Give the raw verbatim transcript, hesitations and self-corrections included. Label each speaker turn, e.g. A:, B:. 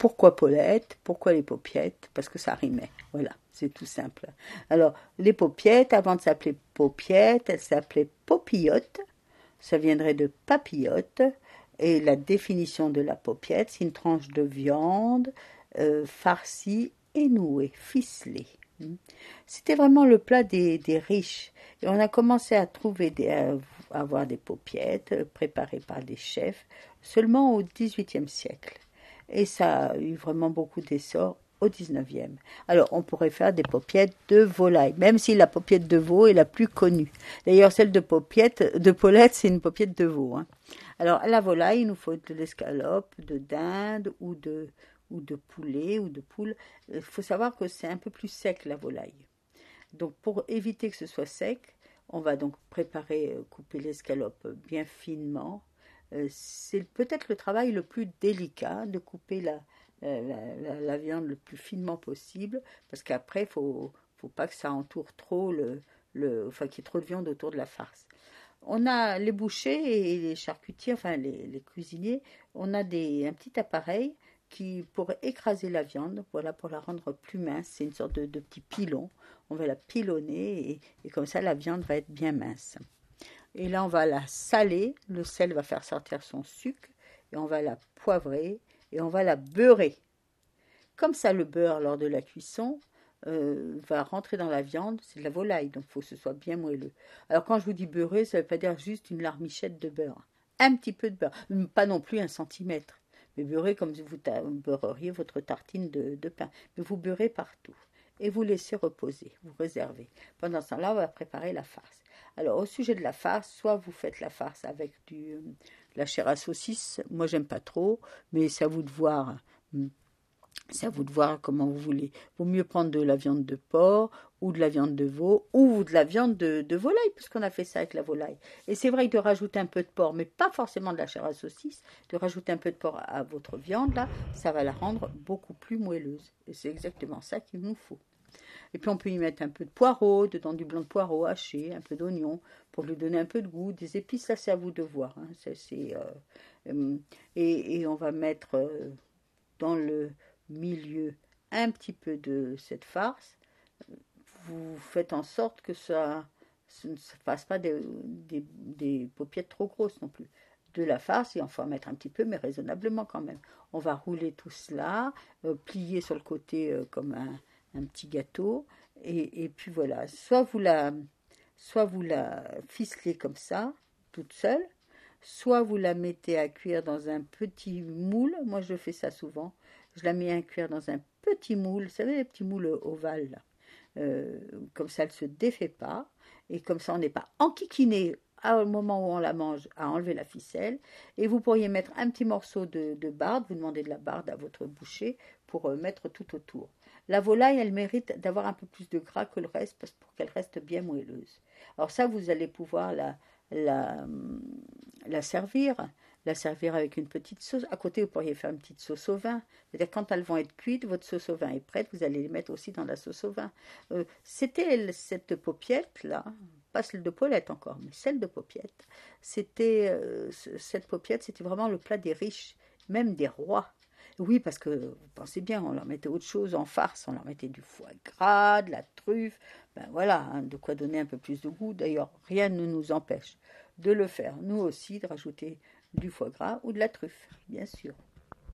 A: pourquoi Paulette? Pourquoi les paupiettes? Parce que ça rimait. Voilà, c'est tout simple. Alors, les paupiettes, avant de s'appeler paupiettes, elles s'appelaient papillotes. Ça viendrait de papillote. Et la définition de la paupiette, c'est une tranche de viande euh, farcie et nouée, ficelée. C'était vraiment le plat des, des riches. Et on a commencé à trouver des, à avoir des paupiettes préparées par des chefs seulement au dix-huitième siècle. Et ça a eu vraiment beaucoup d'essor au dix-neuvième. Alors, on pourrait faire des paupiettes de volaille, même si la paupiette de veau est la plus connue. D'ailleurs, celle de paupiette, de Paulette, c'est une paupiette de veau. Hein. Alors, à la volaille, il nous faut de l'escalope, de dinde ou de, ou de poulet ou de poule. Il faut savoir que c'est un peu plus sec, la volaille. Donc, pour éviter que ce soit sec, on va donc préparer, couper l'escalope bien finement. C'est peut-être le travail le plus délicat de couper la, la, la, la viande le plus finement possible, parce qu'après, il ne faut, faut pas que ça entoure trop, le, le, enfin qu'il y ait trop de viande autour de la farce. On a les bouchers et les charcutiers, enfin les, les cuisiniers, on a des, un petit appareil qui pour écraser la viande, voilà, pour la rendre plus mince. C'est une sorte de, de petit pilon. On va la pilonner et, et comme ça, la viande va être bien mince. Et là, on va la saler. Le sel va faire sortir son sucre. Et on va la poivrer et on va la beurrer. Comme ça, le beurre, lors de la cuisson, euh, va rentrer dans la viande. C'est de la volaille, donc il faut que ce soit bien moelleux. Alors, quand je vous dis beurrer, ça ne veut pas dire juste une larmichette de beurre. Un petit peu de beurre. Pas non plus un centimètre. Mais beurrer comme vous beurreriez votre tartine de, de pain. Mais vous beurrez partout. Et vous laissez reposer, vous réservez. Pendant ce temps-là, on va préparer la farce. Alors, au sujet de la farce, soit vous faites la farce avec du, de la chair à saucisse. Moi, j'aime pas trop, mais c'est à vous de voir. C'est à vous de voir comment vous voulez. Il vaut mieux prendre de la viande de porc ou de la viande de veau ou de la viande de, de volaille, puisqu'on a fait ça avec la volaille. Et c'est vrai que de rajouter un peu de porc, mais pas forcément de la chair à saucisse, de rajouter un peu de porc à votre viande, là, ça va la rendre beaucoup plus moelleuse. Et c'est exactement ça qu'il nous faut. Et puis on peut y mettre un peu de poireau, dedans du blanc de poireau haché, un peu d'oignon, pour lui donner un peu de goût. Des épices, là, c'est à vous de voir. Hein. C'est, c'est, euh, et, et on va mettre euh, dans le milieu un petit peu de cette farce. Vous faites en sorte que ça, ça ne se fasse pas des, des, des paupiettes trop grosses non plus. De la farce, et on va en mettre un petit peu, mais raisonnablement quand même. On va rouler tout cela, euh, plier sur le côté euh, comme un, un petit gâteau, et, et puis voilà. Soit vous la, soit vous la ficelez comme ça, toute seule, soit vous la mettez à cuire dans un petit moule. Moi, je fais ça souvent. Je la mets à cuire dans un petit moule, vous savez, les petits moules ovales, là. Euh, comme ça, elle ne se défait pas. Et comme ça, on n'est pas enquiquiné au moment où on la mange à enlever la ficelle. Et vous pourriez mettre un petit morceau de, de barde. Vous demandez de la barde à votre boucher pour euh, mettre tout autour. La volaille, elle mérite d'avoir un peu plus de gras que le reste parce, pour qu'elle reste bien moelleuse. Alors ça, vous allez pouvoir la, la, la servir. La servir avec une petite sauce. À côté, vous pourriez faire une petite sauce au vin. C'est-à-dire, quand elles vont être cuites, votre sauce au vin est prête, vous allez les mettre aussi dans la sauce au vin. Euh, c'était cette paupiette-là, pas celle de Paulette encore, mais celle de paupiette. C'était, euh, cette paupiette, c'était vraiment le plat des riches, même des rois. Oui, parce que, vous pensez bien, on leur mettait autre chose en farce, on leur mettait du foie gras, de la truffe, ben voilà, hein, de quoi donner un peu plus de goût. D'ailleurs, rien ne nous empêche de le faire, nous aussi, de rajouter du foie gras ou de la truffe, bien sûr.